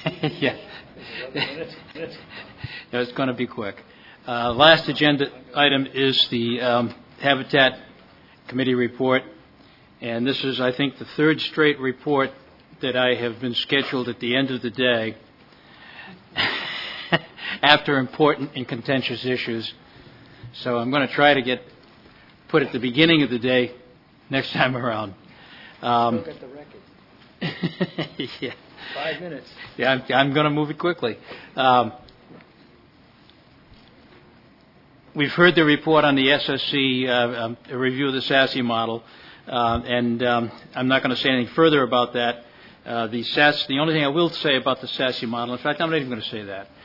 Yeah. It's going to be quick. Last agenda item is the Habitat Committee report, and this is, I think, the third straight report that I have been scheduled at the end of the day after important and contentious issues. So I'm going to try to put at the beginning of the day next time around. Look at the record. Yeah. 5 minutes. Yeah, I'm going to move it quickly. We've heard the report on the SSC, a review of the SASE model, and I'm not going to say anything further about that. The only thing I will say about the SASE model, in fact, I'm not even going to say that.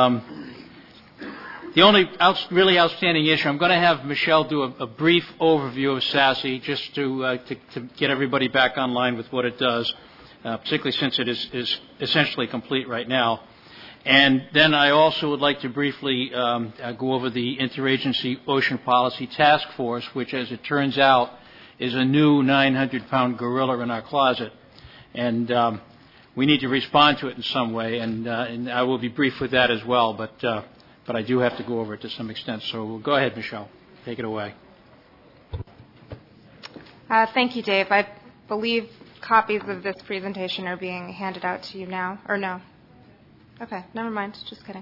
The only really outstanding issue, I'm going to have Michelle do a brief overview of SASE just to get everybody back online with what it does, particularly since it is essentially complete right now. And then I also would like to briefly go over the Interagency Ocean Policy Task Force, which, as it turns out, is a new 900-pound gorilla in our closet. And we need to respond to it in some way, and I will be brief with that as well, but I do have to go over it to some extent. So go ahead, Michelle. Take it away. Thank you, Dave. I believe copies of this presentation are being handed out to you now, or no? Okay, never mind. Just kidding.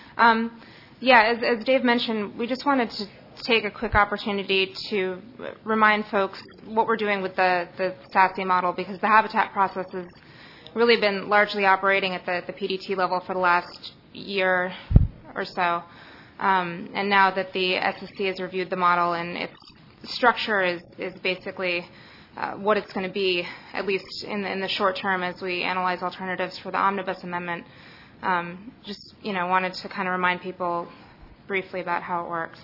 As Dave mentioned, we just wanted to take a quick opportunity to remind folks what we're doing with the SASE model, because the habitat process has really been largely operating at the PDT level for the last year or so. And now that the SSC has reviewed the model and its structure is basically what it's going to be, at least in the short term as we analyze alternatives for the omnibus amendment, wanted to kind of remind people briefly about how it works.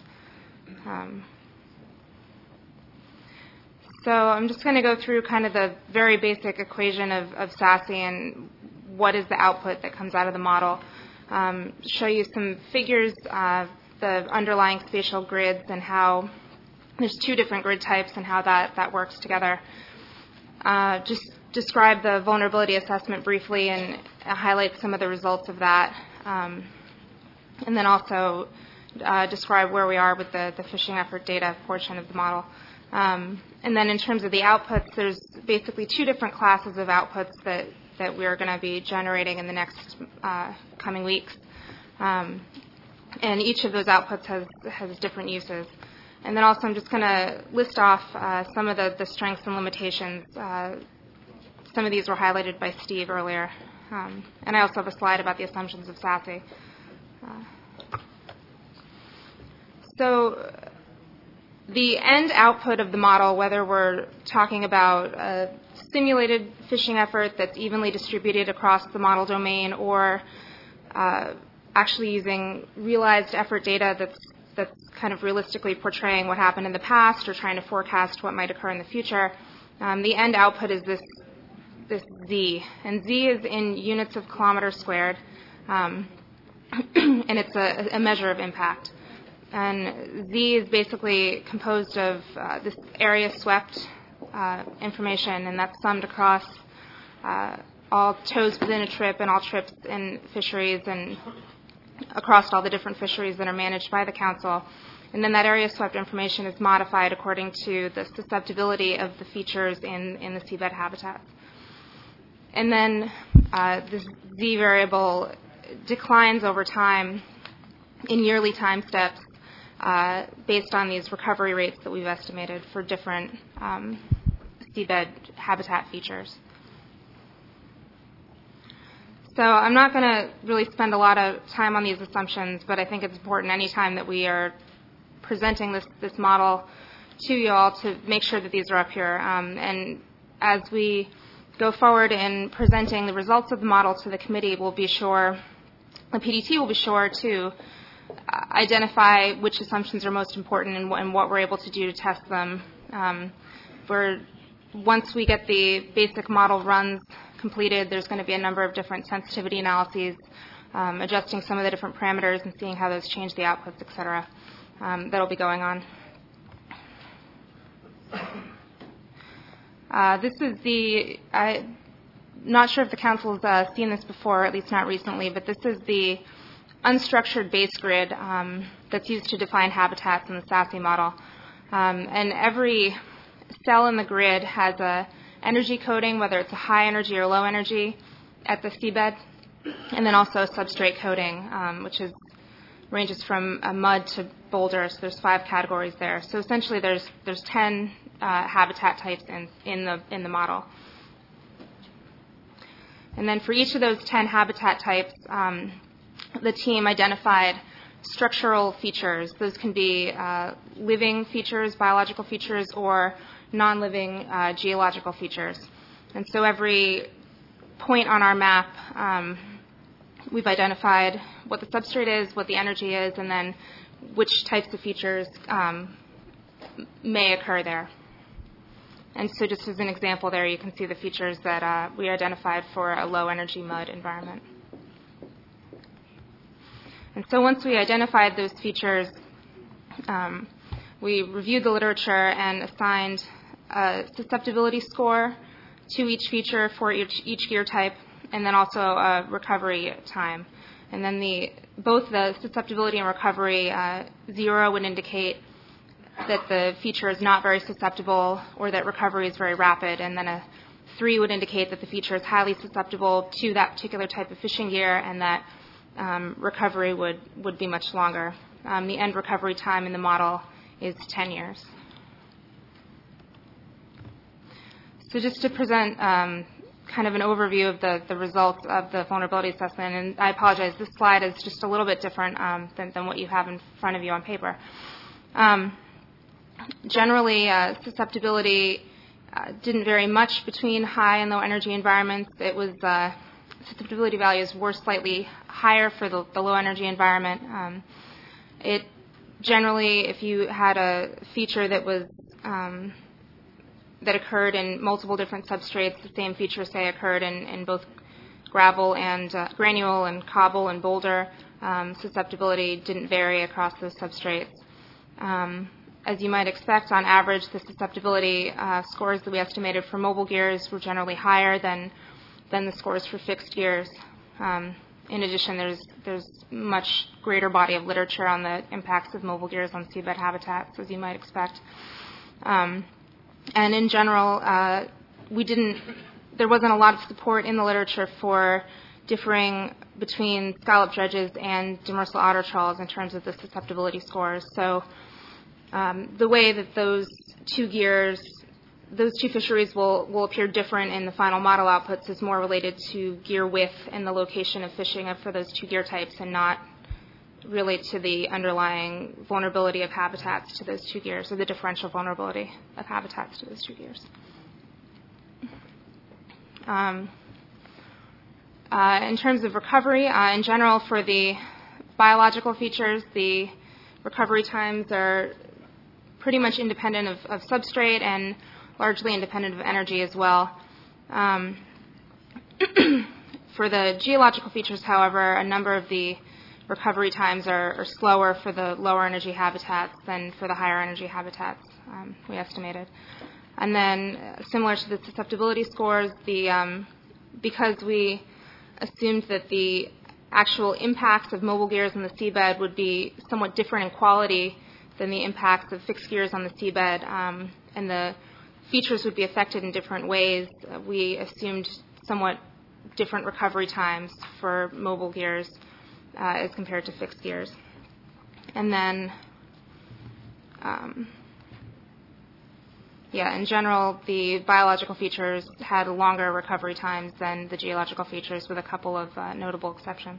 So I'm just going to go through kind of the very basic equation of SASE and what is the output that comes out of the model. Show you some figures, the underlying spatial grids and how there's two different grid types and how that works together. Just describe the vulnerability assessment briefly and highlight some of the results of that. And then also describe where we are with the phishing effort data portion of the model. And then in terms of the outputs, there's basically two different classes of outputs that we're going to be generating in the next coming weeks. And each of those outputs has different uses. And then also I'm just going to list off some of the strengths and limitations. Some of these were highlighted by Steve earlier. And I also have a slide about the assumptions of SASE. So the end output of the model, whether we're talking about a simulated phishing effort that's evenly distributed across the model domain or actually using realized effort data that's kind of realistically portraying what happened in the past or trying to forecast what might occur in the future, the end output is this Z. And Z is in units of kilometers squared, and it's a measure of impact. And Z is basically composed of this area swept information, and that's summed across all tows within a trip and all trips in fisheries and across all the different fisheries that are managed by the council. And then that area swept information is modified according to the susceptibility of the features in the seabed habitat. And then this Z variable declines over time in yearly time steps based on these recovery rates that we've estimated for different seabed habitat features. So I'm not going to really spend a lot of time on these assumptions, but I think it's important any time that we are presenting this model to you all to make sure that these are up here. And as we go forward in presenting the results of the model to the committee, the PDT will be sure to identify which assumptions are most important and what we're able to do to test them. Once we get the basic model runs completed, there's going to be a number of different sensitivity analyses, adjusting some of the different parameters and seeing how those change the outputs, et cetera. That'll be going on. This is not sure if the council's seen this before, at least not recently, but this is the unstructured base grid that's used to define habitats in the SASE model. And every cell in the grid has a energy coding, whether it's a high energy or low energy at the seabed, and then also a substrate coding, which ranges from mud to boulder. So there's 5 categories there. So essentially, there's 10 habitat types in the model. And then for each of those 10 habitat types, the team identified structural features. Those can be living features, biological features, or non-living geological features. And so every point on our map, we've identified what the substrate is, what the energy is, and then which types of features may occur there. And so just as an example there, you can see the features that we identified for a low-energy mud environment. And so once we identified those features, we reviewed the literature and assigned a susceptibility score to each feature for each gear type, and then also a recovery time. And then both the susceptibility and recovery, 0 would indicate that the feature is not very susceptible or that recovery is very rapid, and then a 3 would indicate that the feature is highly susceptible to that particular type of fishing gear and that recovery would be much longer. The end recovery time in the model is 10 years. So just to present kind of an overview of the results of the vulnerability assessment, and I apologize, this slide is just a little bit different than what you have in front of you on paper. Generally, susceptibility didn't vary much between high and low energy environments. It was susceptibility values were slightly higher for the low energy environment. It generally, if you had a feature that was that occurred in multiple different substrates, the same feature, say, occurred in both gravel and granule and cobble and boulder, susceptibility didn't vary across those substrates. As you might expect, on average, the susceptibility scores that we estimated for mobile gears were generally higher than the scores for fixed gears. In addition, there's much greater body of literature on the impacts of mobile gears on seabed habitats, as you might expect. And in general, there wasn't a lot of support in the literature for differing between scallop dredges and demersal otter trawls in terms of the susceptibility scores. So the way that those two fisheries will appear different in the final model outputs is more related to gear width and the location of fishing for those two gear types, and not really to the underlying vulnerability of habitats to those two gears, or the differential vulnerability of habitats to those two gears. In terms of recovery, in general, for the biological features, the recovery times are pretty much independent of substrate and largely independent of energy as well. For the geological features, however, a number of the recovery times are slower for the lower energy habitats than for the higher energy habitats, we estimated. And then similar to the susceptibility scores, because we assumed that the actual impacts of mobile gears on the seabed would be somewhat different in quality than the impacts of fixed gears on the seabed, and the features would be affected in different ways, we assumed somewhat different recovery times for mobile gears as compared to fixed gears. And then, in general, the biological features had longer recovery times than the geological features, with a couple of notable exceptions.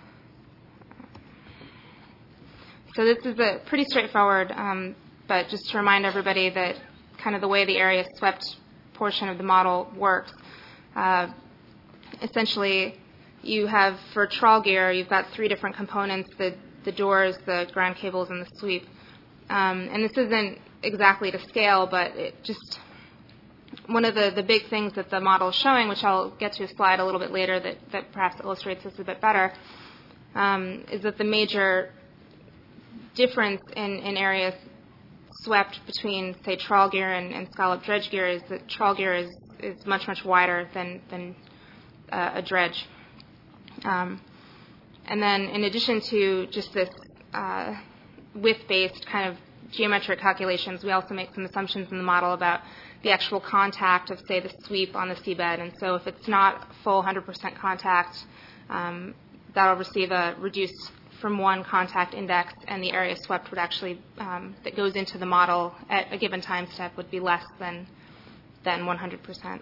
So this is a pretty straightforward, but just to remind everybody that kind of the way the area swept portion of the model works. Essentially, you have, for trawl gear, you've got 3 different components: the doors, the ground cables, and the sweep. And this isn't exactly to scale, but it just one of the big things that the model is showing, which I'll get to a slide a little bit later that perhaps illustrates this a bit better, is that the major difference in areas swept between, say, trawl gear and scallop dredge gear is that trawl gear is much, much wider than a dredge. And then in addition to just this width-based kind of geometric calculations, we also make some assumptions in the model about the actual contact of, say, the sweep on the seabed. And so if it's not full 100% contact, that'll receive a reduced from 1 contact index, and the area swept would actually, that goes into the model at a given time step, would be less than 100%.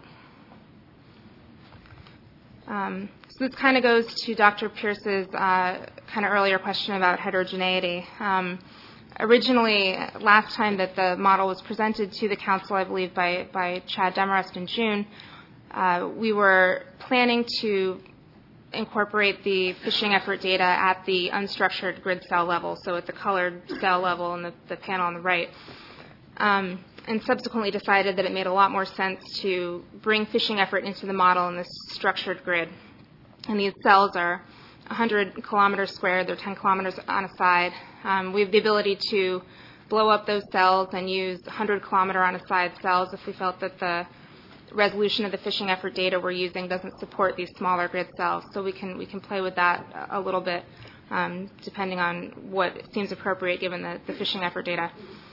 So this kind of goes to Dr. Pierce's kind of earlier question about heterogeneity. Originally, last time that the model was presented to the council, I believe by Chad Demarest in June, we were planning to incorporate the fishing effort data at the unstructured grid cell level, so at the colored cell level in the panel on the right, and subsequently decided that it made a lot more sense to bring fishing effort into the model in this structured grid. And these cells are 100 kilometers squared. They're 10 kilometers on a side. We have the ability to blow up those cells and use 100 kilometer on a side cells if we felt that the resolution of the fishing effort data we're using doesn't support these smaller grid cells. So we can play with that a little bit depending on what seems appropriate given the fishing effort data.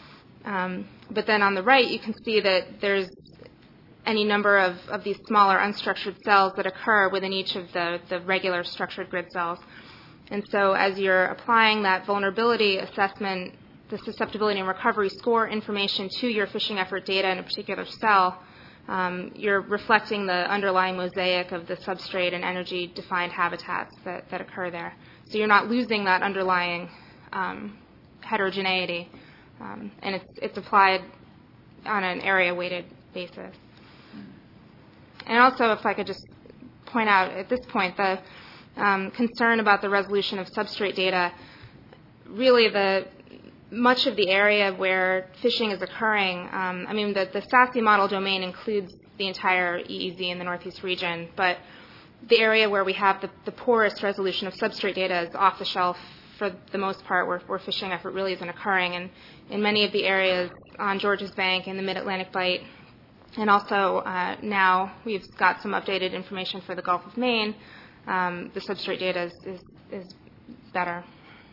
But then on the right, you can see that there's any number of these smaller unstructured cells that occur within each of the regular structured grid cells. And so as you're applying that vulnerability assessment, the susceptibility and recovery score information to your fishing effort data in a particular cell, you're reflecting the underlying mosaic of the substrate and energy-defined habitats that occur there. So you're not losing that underlying heterogeneity, and it's applied on an area-weighted basis. And also, if I could just point out at this point, the concern about the resolution of substrate data, really much of the area where fishing is occurring, the SASE model domain includes the entire EEZ in the Northeast region, but the area where we have the poorest resolution of substrate data is off the shelf for the most part where fishing effort really isn't occurring. And in many of the areas on Georges Bank in the Mid-Atlantic Bight, and also now we've got some updated information for the Gulf of Maine, the substrate data is better.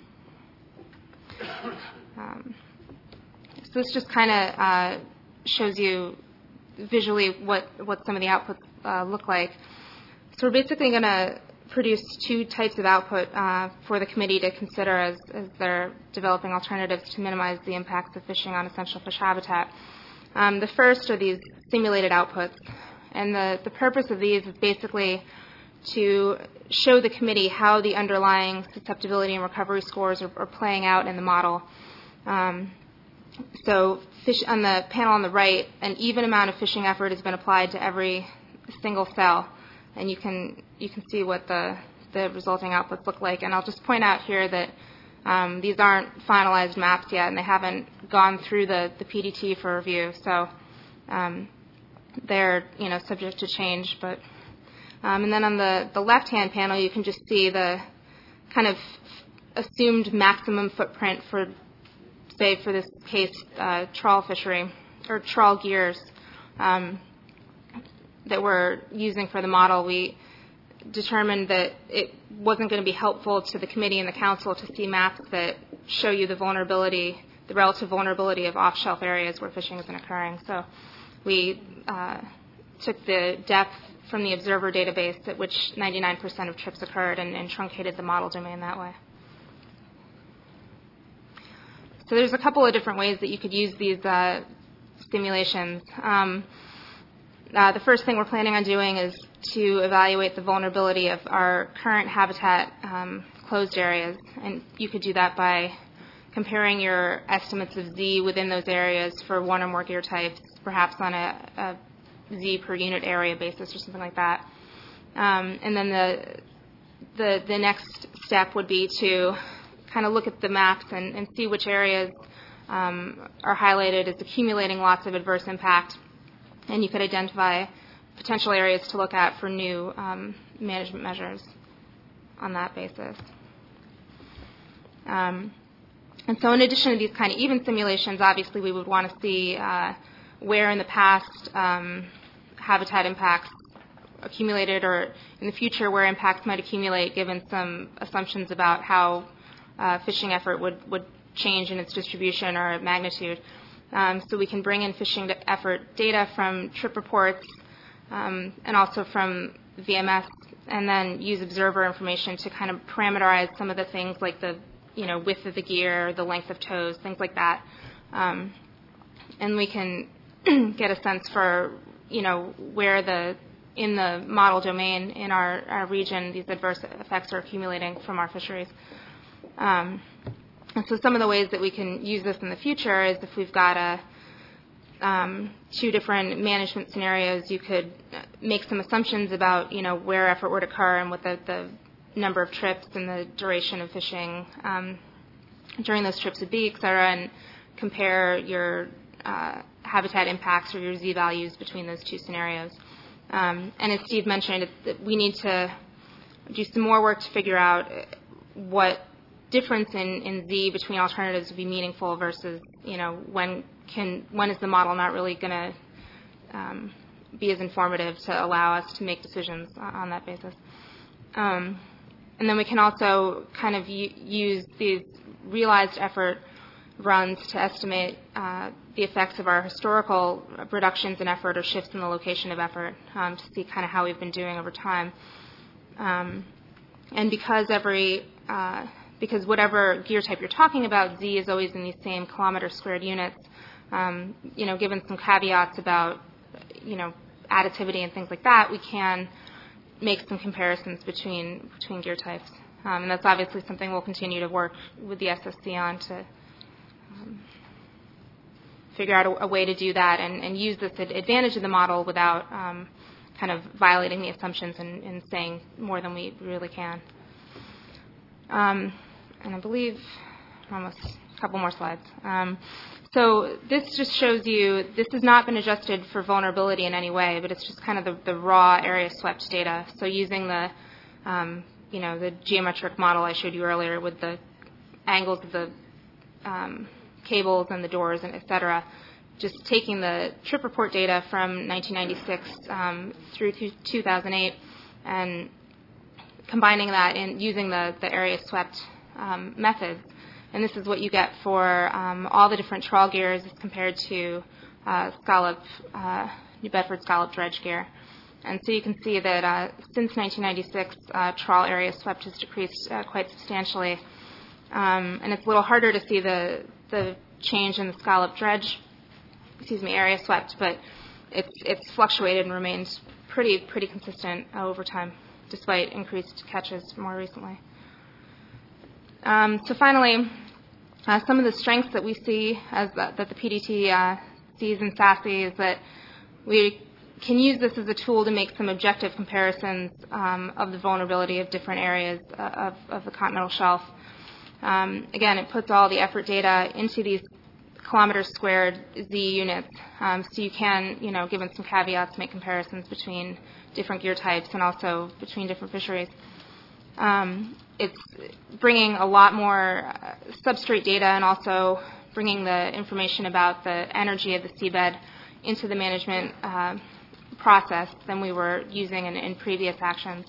So this just kind of shows you visually what some of the outputs look like. So we're basically going to produce 2 types of output for the committee to consider as they're developing alternatives to minimize the impacts of fishing on essential fish habitat. The first are these simulated outputs, and the purpose of these is basically to show the committee how the underlying susceptibility and recovery scores are playing out in the model. So fish on the panel on the right, an even amount of fishing effort has been applied to every single cell, and you can see what the resulting outputs look like. And I'll just point out here that these aren't finalized maps yet, and they haven't gone through the PDT for review, so they're subject to change. But and then on the left-hand panel, you can just see the kind of assumed maximum footprint for, say, for this case, trawl fishery or trawl gears that we're using for the model. We determined that it wasn't going to be helpful to the committee and the council to see maps that show you the relative vulnerability of off-shelf areas where fishing isn't occurring. So we took the depth from the observer database at which 99% of trips occurred and truncated the model domain that way. So there's a couple of different ways that you could use these simulations. The first thing we're planning on doing is to evaluate the vulnerability of our current habitat closed areas, and you could do that by comparing your estimates of Z within those areas for one or more gear types, perhaps on a Z per unit area basis or something like that. And then the next step would be to kind of look at the maps and see which areas are highlighted as accumulating lots of adverse impact, and you could identify potential areas to look at for new management measures on that basis. And so in addition to these kind of even simulations, obviously we would want to see where in the past habitat impacts accumulated, or in the future where impacts might accumulate, given some assumptions about how fishing effort would change in its distribution or magnitude. So we can bring in fishing effort data from trip reports and also from VMS, and then use observer information to kind of parameterize some of the things like the width of the gear, the length of tows, things like that. And we can get a sense for where in the model domain in our region these adverse effects are accumulating from our fisheries. And so some of the ways that we can use this in the future is if we've got two different management scenarios, you could make some assumptions about where effort would occur and what the number of trips and the duration of fishing during those trips would be, et cetera, and compare your habitat impacts or your Z values between those two scenarios. And as Steve mentioned, we need to do some more work to figure out what difference in Z between alternatives would be meaningful versus, when is the model not really going to be as informative to allow us to make decisions on that basis. And then we can also kind of use these realized effort runs to estimate the effects of our historical reductions in effort or shifts in the location of effort to see kind of how we've been doing over time. And because whatever gear type you're talking about, Z is always in these same kilometer squared units, given some caveats about, additivity and things like that, we can make some comparisons between gear types. And that's obviously something we'll continue to work with the SSC on to figure out a way to do that and use this advantage of the model without kind of violating the assumptions and saying more than we really can. And I believe almost a couple more slides. So this just shows you, this has not been adjusted for vulnerability in any way, but it's just kind of the raw area swept data. So using the, the geometric model I showed you earlier with the angles of the cables and the doors and et cetera, just taking the trip report data from 1996 through 2008 and combining that and using the area swept methods. And this is what you get for all the different trawl gears as compared to New Bedford scallop dredge gear. And so you can see that since 1996, trawl area swept has decreased quite substantially. And it's a little harder to see the change in the scallop dredge, area swept, but it's fluctuated and remains pretty consistent over time, despite increased catches more recently. So finally, some of the strengths that we see that the PDT sees in SASE is that we can use this as a tool to make some objective comparisons of the vulnerability of different areas of the continental shelf. Again, it puts all the effort data into these kilometer squared Z units, so you can, given some caveats, make comparisons between different gear types and also between different fisheries. It's bringing a lot more substrate data and also bringing the information about the energy of the seabed into the management process than we were using in previous actions.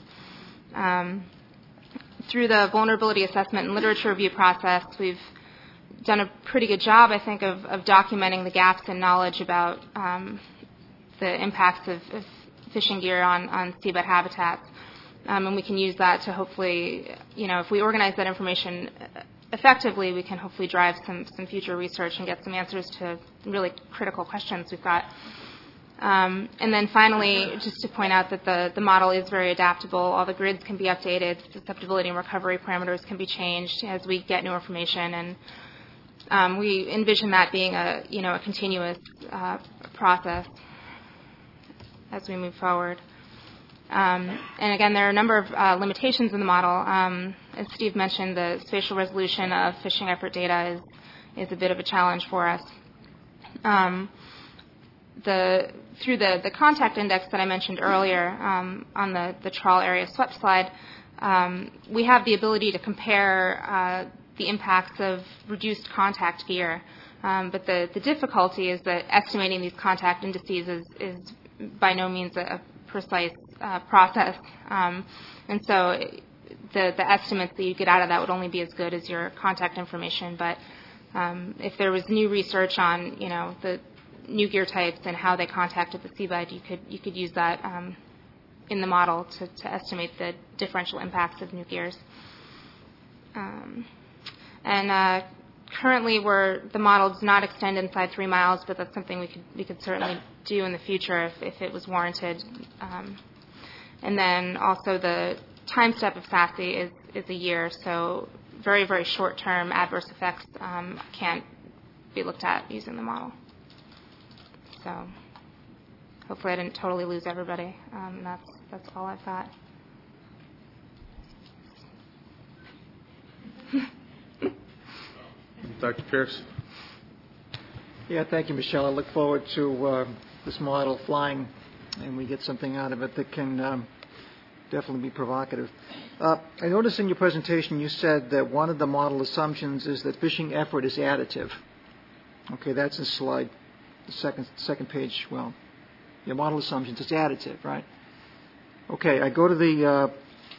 Through the vulnerability assessment and literature review process, we've done a pretty good job, I think, of documenting the gaps in knowledge about the impacts of fishing gear on seabed habitats. And we can use that to hopefully, if we organize that information effectively, we can hopefully drive some future research and get some answers to really critical questions we've got. And then finally, just to point out that the model is very adaptable. All the grids can be updated. Susceptibility and recovery parameters can be changed as we get new information. And we envision that being a continuous process as we move forward. And again, there are a number of limitations in the model. As Steve mentioned, the spatial resolution of fishing effort data is a bit of a challenge for us. Through the contact index that I mentioned earlier on the trawl area swept slide, we have the ability to compare the impacts of reduced contact gear. But the difficulty is that estimating these contact indices is by no means a precise process. And so the estimates that you get out of that would only be as good as your contact information. But if there was new research on, the new gear types and how they contacted the seabed, you could use that in the model to estimate the differential impacts of new gears. Currently, the model does not extend inside 3 miles, but that's something we could certainly do in the future if it was warranted. And then also the time step of SASE is a year, so very, very short-term adverse effects can't be looked at using the model. So hopefully I didn't totally lose everybody. That's all I've got. Dr. Pierce? Yeah, thank you, Michelle. I look forward to this model flying, and we get something out of it that can definitely be provocative. I noticed in your presentation you said that one of the model assumptions is that phishing effort is additive. Okay, that's in slide, the second page. Well, your model assumptions, it's additive, right? Okay, I go to the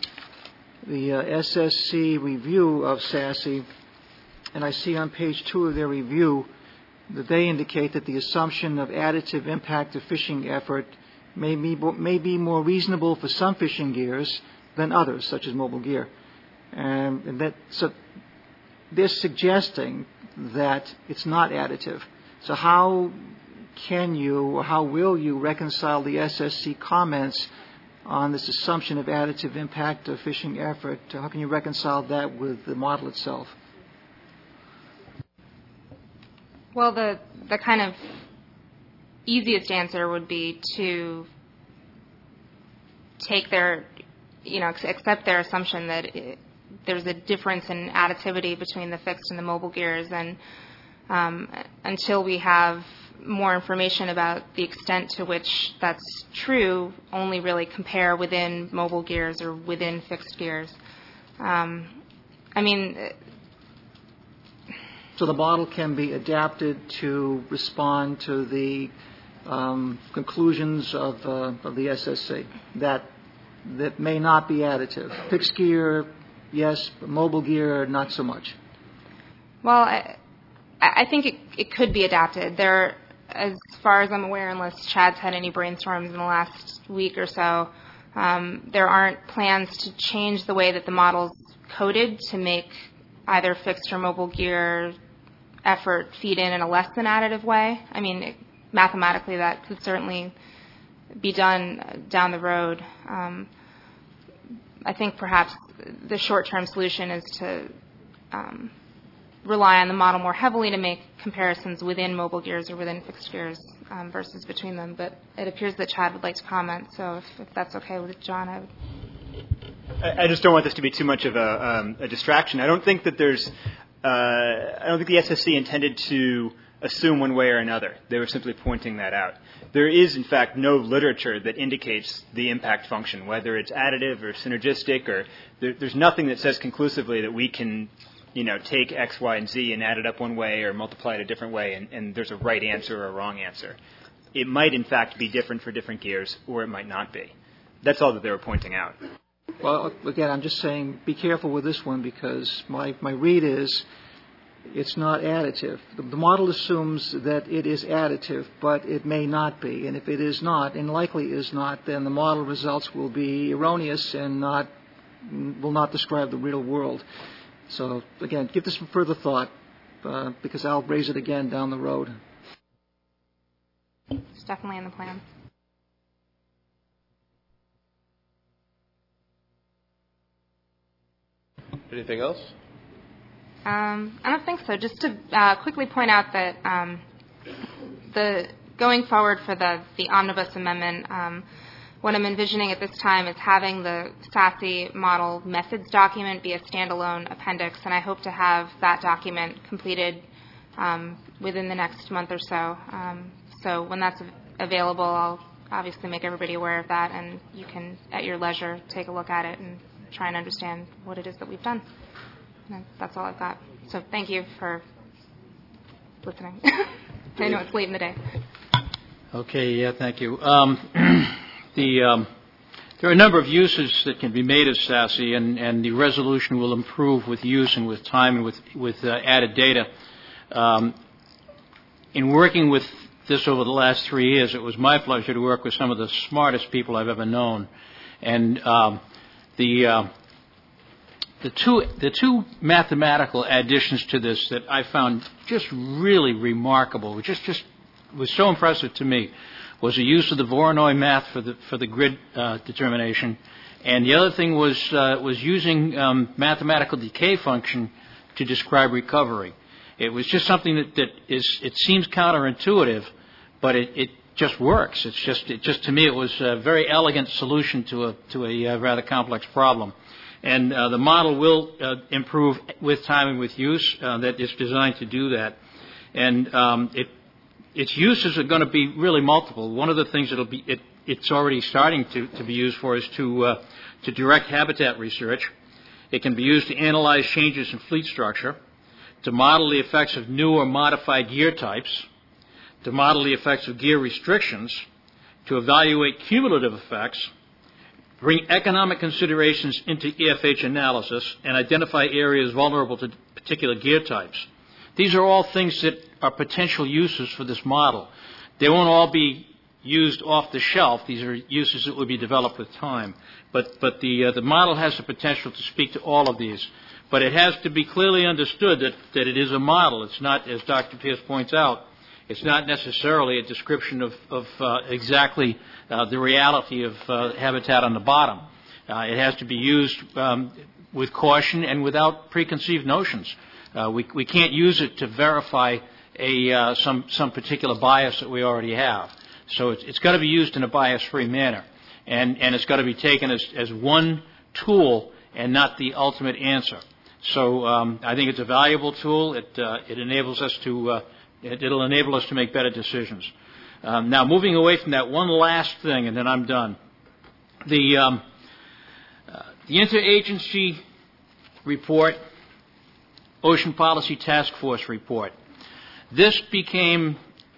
SSC review of SASE, and I see on page 2 of their review that they indicate that the assumption of additive impact of phishing effort may be more reasonable for some phishing gears than others, such as mobile gear. So they're suggesting that it's not additive. So how can you or how will you reconcile the SSC comments on this assumption of additive impact of phishing effort? How can you reconcile that with the model itself? Well, the kind of easiest answer would be to take their, accept their assumption that there's a difference in additivity between the fixed and the mobile gears, and until we have more information about the extent to which that's true, only really compare within mobile gears or within fixed gears. So the model can be adapted to respond to the conclusions of the SSC that may not be additive. Fixed gear, yes, but mobile gear, not so much. Well, I think it could be adapted. There, as far as I'm aware, unless Chad's had any brainstorms in the last week or so, there aren't plans to change the way that the model's coded to make either fixed or mobile gear effort feed in a less than additive way. Mathematically, that could certainly be done down the road. I think perhaps the short-term solution is to rely on the model more heavily to make comparisons within mobile gears or within fixed gears versus between them. But it appears that Chad would like to comment, so if that's okay with John, I would. I just don't want this to be too much of a distraction. I don't think that I don't think the SSC intended to assume one way or another. They were simply pointing that out. There is, in fact, no literature that indicates the impact function, whether it's additive or synergistic, or there's nothing that says conclusively that we can, take X, Y, and Z and add it up one way or multiply it a different way, and there's a right answer or a wrong answer. It might, in fact, be different for different gears, or it might not be. That's all that they were pointing out. Well, again, I'm just saying be careful with this one because my read is it's not additive. The model assumes that it is additive, but it may not be. And if it is not, and likely is not, then the model results will be erroneous and will not describe the real world. So, again, give this some further thought because I'll raise it again down the road. It's definitely in the plan. Anything else? I don't think so. Just to quickly point out that going forward for the omnibus amendment, what I'm envisioning at this time is having the SASE model methods document be a standalone appendix, and I hope to have that document completed within the next month or so. So when that's available, I'll obviously make everybody aware of that, and you can, at your leisure, take a look at it and try and understand what it is that we've done. And that's all I've got. So thank you for listening. I know it's late in the day. Okay, yeah, thank you. There are a number of uses that can be made of SASE, and the resolution will improve with use and with time and with added data. In working with this over the last 3 years, it was my pleasure to work with some of the smartest people I've ever known. And the two mathematical additions to this that I found just really remarkable, just was so impressive to me, was the use of the Voronoi math for the grid determination, and the other thing was using mathematical decay function to describe recovery. It was just something that it seems counterintuitive, but it just works. It just to me it was a very elegant solution to a rather complex problem. And the model will improve with time and with use. That is designed to do that. And its uses are going to be really multiple. One of the things it's already starting to be used for is to direct habitat research. It can be used to analyze changes in fleet structure, to model the effects of new or modified gear types, to model the effects of gear restrictions, to evaluate cumulative effects, bring economic considerations into EFH analysis, and identify areas vulnerable to particular gear types. These are all things that are potential uses for this model. They won't all be used off the shelf. These are uses that will be developed with time. But the model has the potential to speak to all of these. But it has to be clearly understood that it is a model. It's not, as Dr. Pierce points out, it's not necessarily a description of exactly the reality of habitat on the bottom. It has to be used with caution and without preconceived notions. We can't use it to verify some particular bias that we already have. So it's got to be used in a bias-free manner, and it's got to be taken as one tool and not the ultimate answer. So I think it's a valuable tool. It enables us to it'll enable us to make better decisions. Now, moving away from that, one last thing, and then I'm done. The interagency report, Ocean Policy Task Force report. This became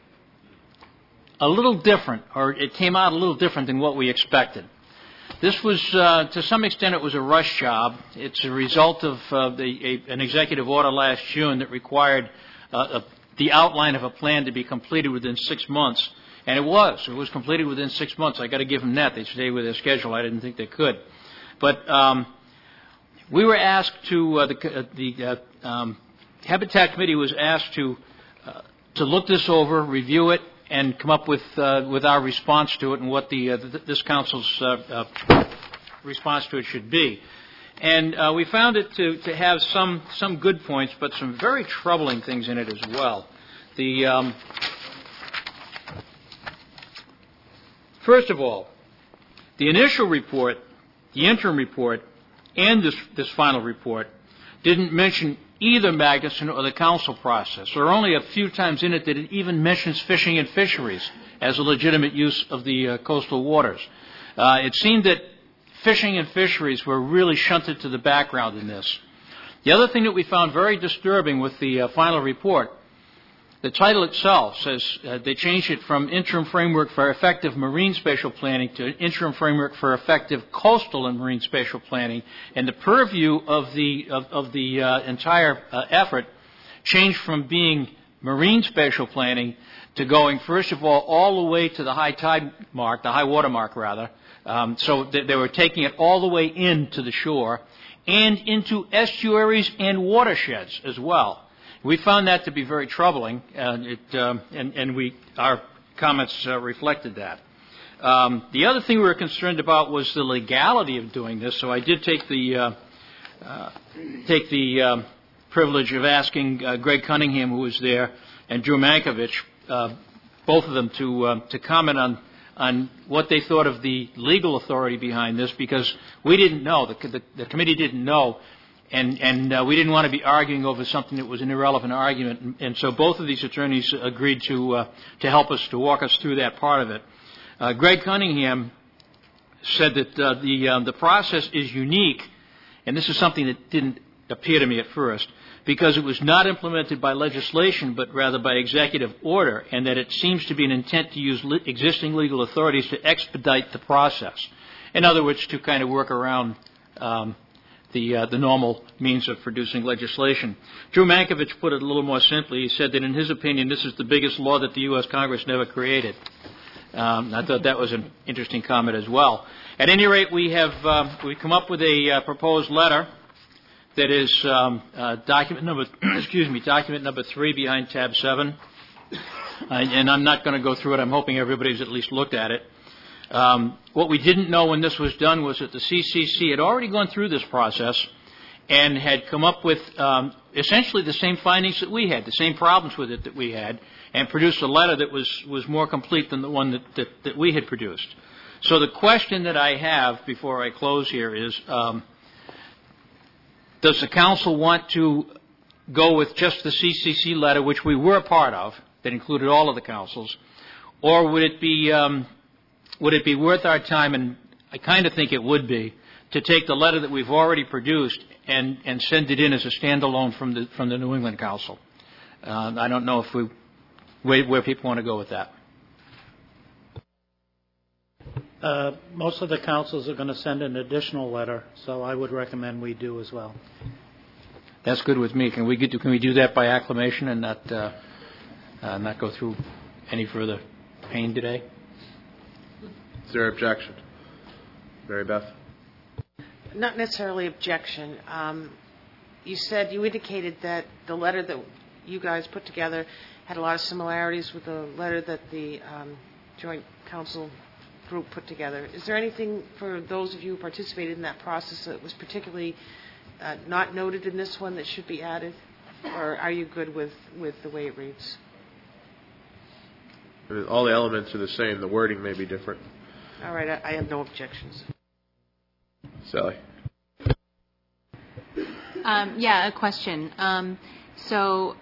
a little different, or it came out a little different than what we expected. This was, to some extent, it was a rush job. It's a result of an executive order last June that required the outline of a plan to be completed within 6 months, and it was. It was completed within 6 months. I got to give them that. They stayed with their schedule. I didn't think they could, but we were asked to the Habitat Committee was asked to look this over, review it, and come up with our response to it and what this council's response to it should be. And we found it to have some good points, but some very troubling things in it as well. First of all, the initial report, the interim report, and this final report didn't mention either Magnuson or the council process. There are only a few times in it that it even mentions fishing and fisheries as a legitimate use of the coastal waters. It seemed that fishing and fisheries were really shunted to the background in this. The other thing that we found very disturbing with the final report, the title itself says they changed it from Interim Framework for Effective Marine Spatial Planning to Interim Framework for Effective Coastal and Marine Spatial Planning, and the purview of the entire effort changed from being marine spatial planning to going, first of all the way to the high tide mark, the high water mark rather. So they were taking it all the way into the shore and into estuaries and watersheds as well. We found that to be very troubling, and our comments reflected that. The other thing we were concerned about was the legality of doing this. So I did take the privilege of asking Greg Cunningham, who was there, and Drew Mankiewicz, both of them, to comment on what they thought of the legal authority behind this, because we didn't know, the committee didn't know. And we didn't want to be arguing over something that was an irrelevant argument, and so both of these attorneys agreed to help us, to walk us through that part of it. Greg Cunningham said that the process is unique, and this is something that didn't appear to me at first, because it was not implemented by legislation, but rather by executive order, and that it seems to be an intent to use existing legal authorities to expedite the process. In other words, to kind of work around the normal means of producing legislation. Drew Mankiewicz put it a little more simply. He said that in his opinion, this is the biggest law that the U.S. Congress never created. I thought that was an interesting comment as well. At any rate, we've come up with a proposed letter that is document number 3 behind tab 7. And I'm not going to go through it. I'm hoping everybody's at least looked at it. What we didn't know when this was done was that the CCC had already gone through this process and had come up with essentially the same findings that we had, the same problems with it that we had, and produced a letter that was more complete than the one that we had produced. So the question that I have before I close here is, does the council want to go with just the CCC letter, which we were a part of, that included all of the councils, or would it be worth our time, and I kind of think it would be, to take the letter that we've already produced and send it in as a standalone from the New England Council? I don't know if where people want to go with that. Most of the councils are going to send an additional letter, so I would recommend we do as well. That's good with me. Can we do that by acclamation and not go through any further pain today? Is there objection? Mary Beth? Not necessarily objection. You indicated that the letter that you guys put together had a lot of similarities with the letter that the Joint Council group put together. Is there anything for those of you who participated in that process that was particularly not noted in this one that should be added? Or are you good with the way it reads? All the elements are the same. The wording may be different. All right. I have no objections. Sally? A question. So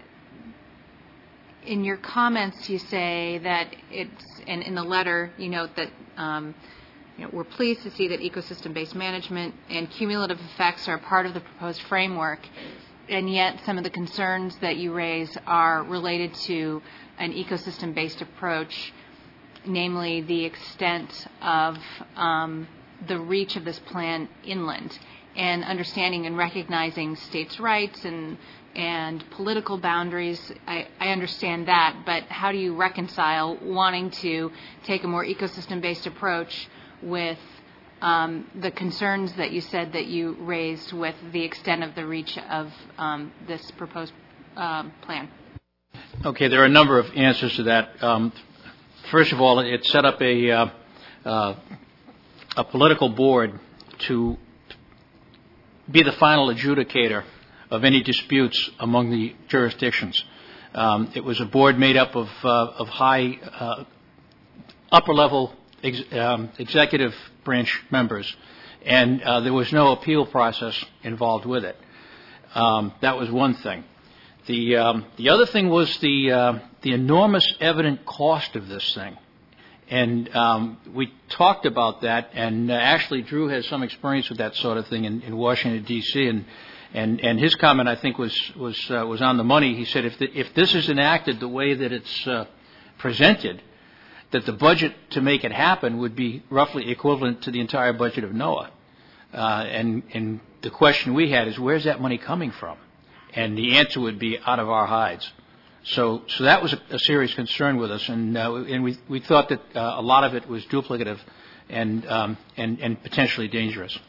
in your comments, you say that and in the letter, you note that we're pleased to see that ecosystem-based management and cumulative effects are part of the proposed framework, and yet some of the concerns that you raise are related to an ecosystem-based approach, namely the extent of the reach of this plan inland, and understanding and recognizing states' rights and political boundaries. I understand that, but how do you reconcile wanting to take a more ecosystem-based approach with the concerns that you said that you raised with the extent of the reach of this proposed plan? Okay, there are a number of answers to that. First of all, it set up a political board to be the final adjudicator of any disputes among the jurisdictions. It was a board made up of high, upper-level executive branch members, and there was no appeal process involved with it. That was one thing. The other thing was the enormous evident cost of this thing. And we talked about that, and actually Drew has some experience with that sort of thing in Washington, D.C., and his comment, I think, was on the money. He said if this is enacted the way that it's presented, that the budget to make it happen would be roughly equivalent to the entire budget of NOAA. And the question we had is, where's that money coming from? And the answer would be out of our hides. So that was a serious concern with us, and we thought that a lot of it was duplicative and potentially dangerous.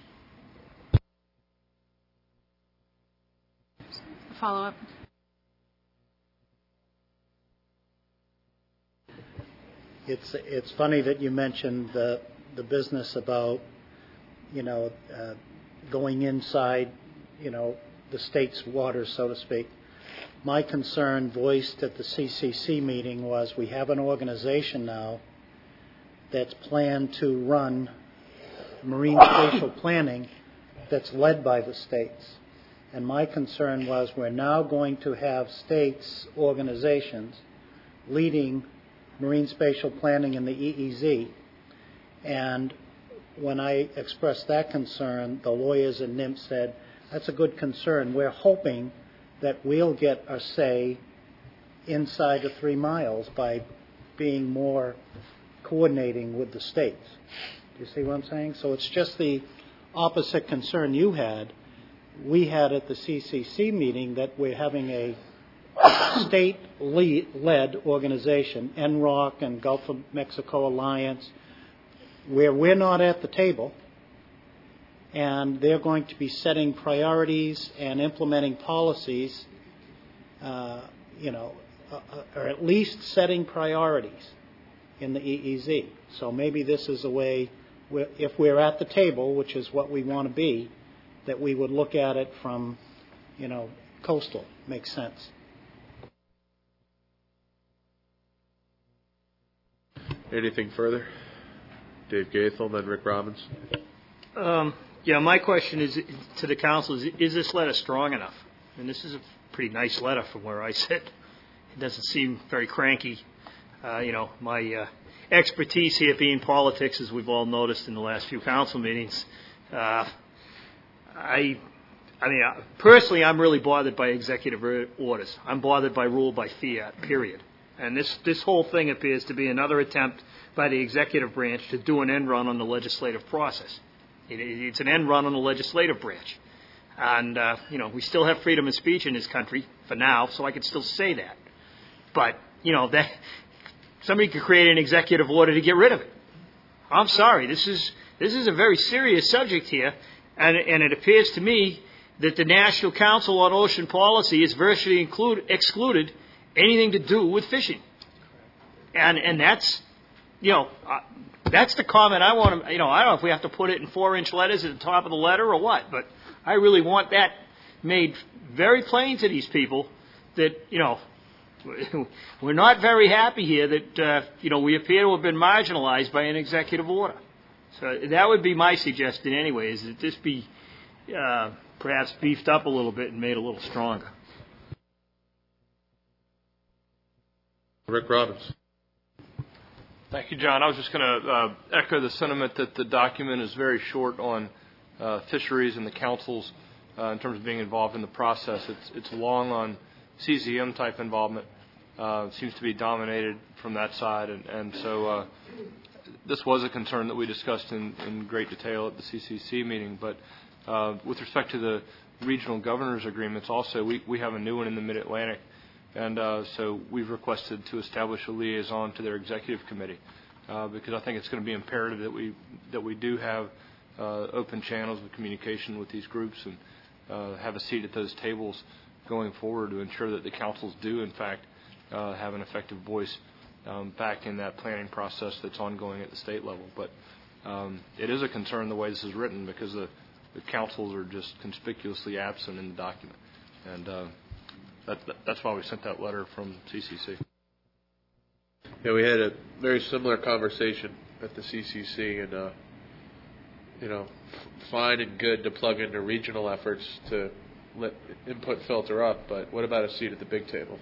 Follow-up. It's funny that you mentioned the business about going inside the state's waters, so to speak. My concern voiced at the CCC meeting was we have an organization now that's planned to run marine spatial planning that's led by the states. And my concern was we're now going to have states, organizations, leading marine spatial planning in the EEZ. And when I expressed that concern, the lawyers at NIMP said, that's a good concern. We're hoping that we'll get a say inside the 3 miles by being more coordinating with the states. You see what I'm saying? So it's just the opposite concern you had. We had at the CCC meeting that we're having a state-led organization, NROC and Gulf of Mexico Alliance, where we're not at the table, and they're going to be setting priorities and implementing policies, or at least setting priorities in the EEZ. So maybe this is a way, if we're at the table, which is what we want to be, that we would look at it from, coastal. Makes sense. Anything further? Dave Gaethel, then Rick Robbins. My question is to the council: is this letter strong enough? And this is a pretty nice letter from where I sit. It doesn't seem very cranky. My expertise here being politics, as we've all noticed in the last few council meetings. Personally, I'm really bothered by executive orders. I'm bothered by rule by fiat, period. And this whole thing appears to be another attempt by the executive branch to do an end run on the legislative process. It's an end run on the legislative branch. And, we still have freedom of speech in this country for now, so I can still say that. But, that somebody could create an executive order to get rid of it. I'm sorry. This is a very serious subject here, and it appears to me that the National Council on Ocean Policy is virtually excluded anything to do with fishing. And that's, that's the comment I want to, I don't know if we have to put it in 4-inch letters at the top of the letter or what, but I really want that made very plain to these people that, we're not very happy here that, we appear to have been marginalized by an executive order. So that would be my suggestion anyway, is that this be perhaps beefed up a little bit and made a little stronger. Rick Robbins. Thank you, John. I was just going to echo the sentiment that the document is very short on fisheries and the councils in terms of being involved in the process. It's long on CCM type involvement. It seems to be dominated from that side, and so this was a concern that we discussed in great detail at the CCC meeting. But with respect to the regional governors agreements, also we have a new one in the Mid-Atlantic. And so we've requested to establish a liaison to their executive committee because I think it's going to be imperative that we do have open channels of communication with these groups and have a seat at those tables going forward to ensure that the councils do, in fact, have an effective voice back in that planning process that's ongoing at the state level. But it is a concern the way this is written because the councils are just conspicuously absent in the document. And that's why we sent that letter from CCC. Yeah, we had a very similar conversation at the CCC, and fine and good to plug into regional efforts to let input filter up, but what about a seat at the big table,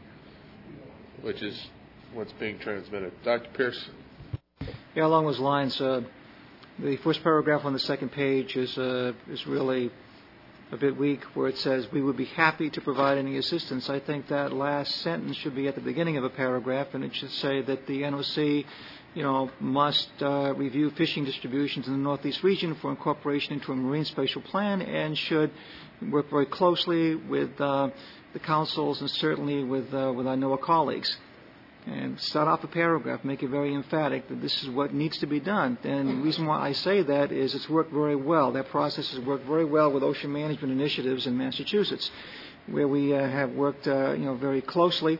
which is what's being transmitted? Dr. Pierce? Yeah, along those lines, the first paragraph on the second page is really a bit weak, where it says, we would be happy to provide any assistance. I think that last sentence should be at the beginning of a paragraph, and it should say that the NOC, must review fishing distributions in the Northeast region for incorporation into a marine spatial plan and should work very closely with the councils and certainly with our NOAA colleagues. And start off a paragraph, make it very emphatic that this is what needs to be done. And the reason why I say that is it's worked very well. That process has worked very well with ocean management initiatives in Massachusetts, where we have worked, very closely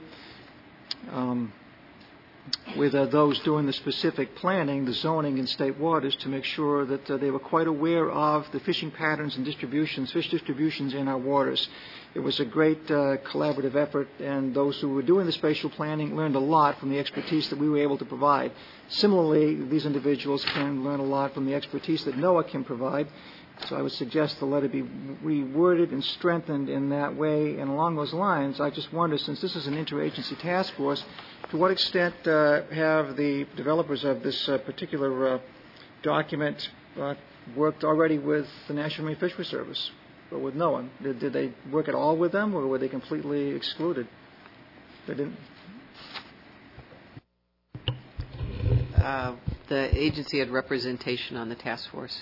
with those doing the specific planning, the zoning in state waters, to make sure that they were quite aware of the fishing patterns and fish distributions in our waters. It was a great collaborative effort, and those who were doing the spatial planning learned a lot from the expertise that we were able to provide. Similarly, these individuals can learn a lot from the expertise that NOAA can provide. So I would suggest the letter be reworded and strengthened in that way. And along those lines, I just wonder, since this is an interagency task force, to what extent have the developers of this particular document worked already with the National Marine Fisheries Service, or with NOAA? Did they work at all with them, or were they completely excluded? They didn't. the agency had representation on the task force.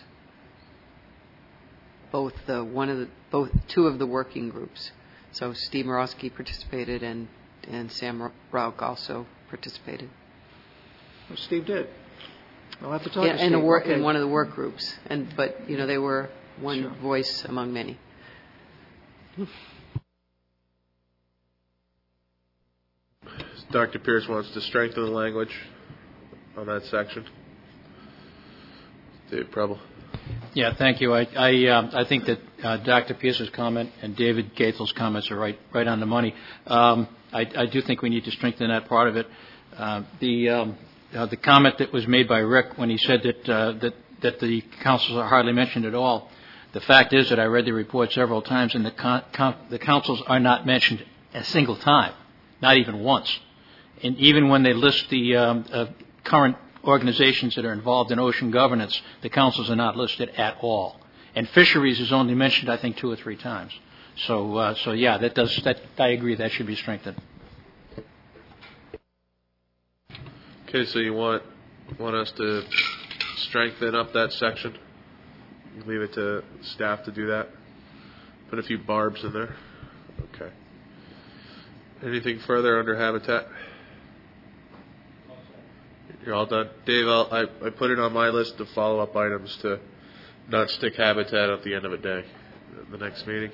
Both two of the working groups. So Steve Morosky participated and Sam Rauch also participated. Well, Steve did. I'll have to talk to Steve. Okay. In one of the work groups. But they were one Sure. voice among many. Dr. Pierce wants to strengthen the language on that section. Dave Preble. Yeah, thank you. I think that Dr. Pierce's comment and David Gathel's comments are right on the money. I do think we need to strengthen that part of it. The comment that was made by Rick when he said that the councils are hardly mentioned at all. The fact is that I read the report several times, and the councils are not mentioned a single time, not even once. And even when they list the current organizations that are involved in ocean governance, the councils are not listed at all. And fisheries is only mentioned, I think, 2 or 3 times. So yeah, I agree that should be strengthened. Okay, so you want us to strengthen up that section? You leave it to staff to do that? Put a few barbs in there? Okay. Anything further under habitat? You're all done? Dave, I put it on my list of follow-up items to not stick habitat at the end of a day, the next meeting.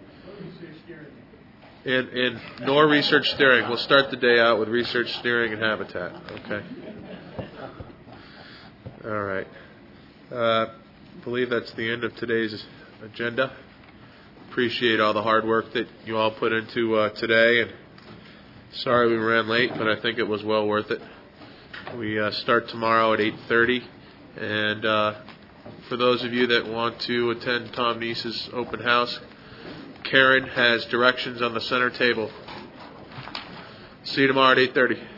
And nor research steering. We'll start the day out with research steering and habitat. Okay. All right. I believe that's the end of today's agenda. Appreciate all the hard work that you all put into today. And sorry we ran late, but I think it was well worth it. We start tomorrow at 8:30. And for those of you that want to attend Tom Neese's open house, Karen has directions on the center table. See you tomorrow at 8:30.